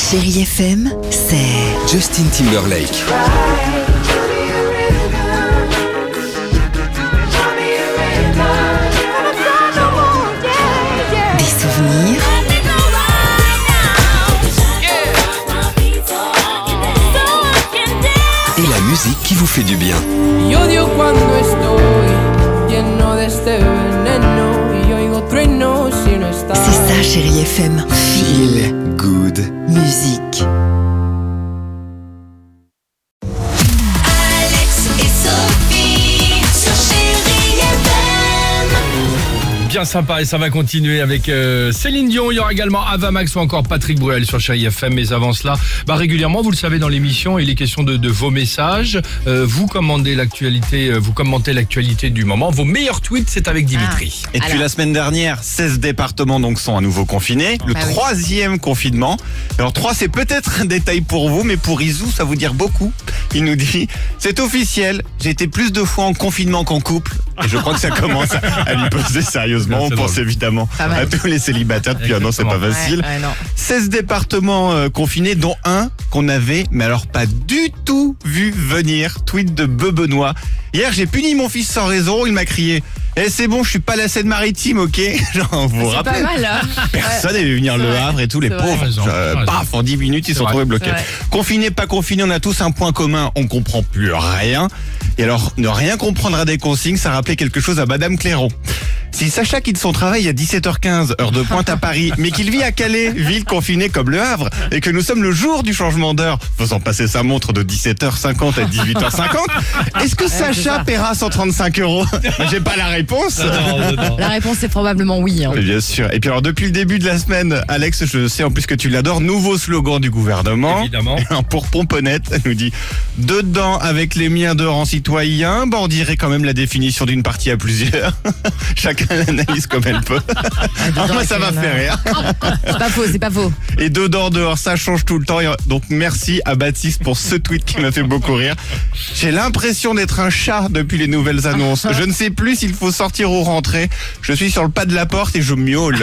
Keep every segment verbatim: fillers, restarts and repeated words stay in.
Chérie F M, c'est Justin Timberlake. Des souvenirs. Et la musique qui vous fait du bien. C'est ça, Chérie F M. Feel good. Musique. Alex et Sophie sur Chérie F M. Bien sympa et ça va continuer avec euh, Céline Dion. Il y aura également Ava Max ou encore Patrick Bruel sur Chérie F M. Mais avant cela, bah, régulièrement, vous le savez, dans l'émission, il est question de, de vos messages. Euh, vous commandez l'actualité, euh, vous commentez l'actualité du moment. Vos meilleurs tweets, c'est avec Dimitri. Et depuis Alors. la semaine dernière, seize départements donc sont à nouveau confinés. Le Bah oui. troisième confinement. Alors trois, c'est peut-être un détail pour vous, mais pour Isou, ça vous dire beaucoup. Il nous dit, c'est officiel, j'ai été plus de fois en confinement qu'en couple. Et je crois que ça commence à, à lui poser sérieusement. C'est On pense drôle. évidemment Pas mal. à tous les célibataires depuis un an, c'est pas Exactement. facile. Ouais, ouais, non. seize départements euh, confinés, dont un qu'on avait, mais alors pas du tout vu venir. Tweet de Bebenoît. Hier, j'ai puni mon fils sans raison. Il m'a crié « Eh, c'est bon, je suis pas la Seine-Maritime, ok ?» Genre, vous vous C'est pas rappelez, mal, hein. personne n'avait vu venir C'est le vrai. Havre et tout, les C'est vrai. pauvres. Raison, Euh, raison. paf, en dix minutes, ils C'est sont vrai. trouvés bloqués. C'est vrai. Confinés, pas confinés, on a tous un point commun, on comprend plus rien. Et alors, ne rien comprendre à des consignes, ça rappelait quelque chose à Madame Clairon. Si Sacha quitte son travail à dix-sept heures quinze, heure de pointe à Paris, mais qu'il vit à Calais, ville confinée comme le Havre, et que nous sommes le jour du changement d'heure, faisant passer sa montre de dix-sept heures cinquante à dix-huit heures cinquante, est-ce que Sacha paiera cent trente-cinq euros? J'ai pas la réponse. La réponse est probablement oui. hein. Mais bien sûr. Et puis alors, depuis le début de la semaine, Alex, je sais en plus que tu l'adores, nouveau slogan du gouvernement. Évidemment. Un pour Pomponette, elle nous dit « Dedans avec les miens de rang citoyen », bah on dirait quand même la définition d'une partie à plusieurs. Chacun l'analyse comme elle peut. dedans Moi, avec ça les m'a miens. fait rire. C'est pas faux, c'est pas faux. Et dedans, dehors, ça change tout le temps. Et donc, merci à Baptiste pour ce tweet qui m'a fait beaucoup rire. J'ai l'impression d'être un chat depuis les nouvelles annonces. Je ne sais plus s'il faut sortir ou rentrer. Je suis sur le pas de la porte et je miaule.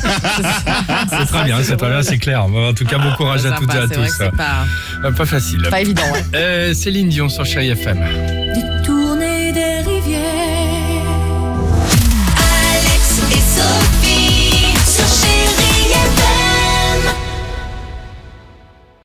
C'est très bien, c'est très bien, c'est clair. En tout cas, bon courage à Sympa, toutes et à c'est vrai tous. que c'est pas, Euh, Pas facile. pas évident. Ouais. Euh, Céline Dion sur Chérie F M.